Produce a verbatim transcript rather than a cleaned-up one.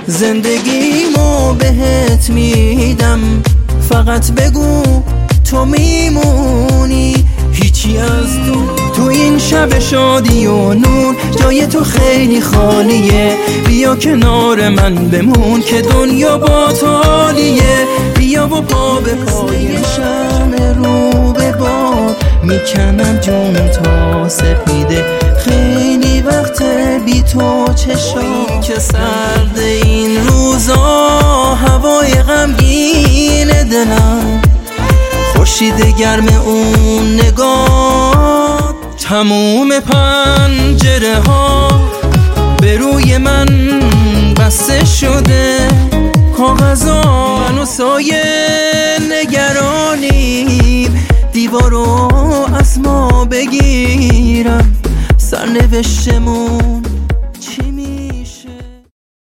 زندگیمو بهت میدم، فقط بگو تو میمونی. هیچی از تو تو این شب شادی و نور، جای تو خیلی خالیه. بیا کنار من بمون که دنیا با تو عالیه. بیا و پا به پای شمع رو به باد میکنم جون تا سپیده. خیلی وقت بی تو چشام که سرد این روزا، هوای غمگین دلم خورشید گرم اون نگاه. تموم پنجره ها به روی من بسته شده، کاغذا من و سایه نگرانیم. دیوارو از ما بگیرم، سرنوشتمون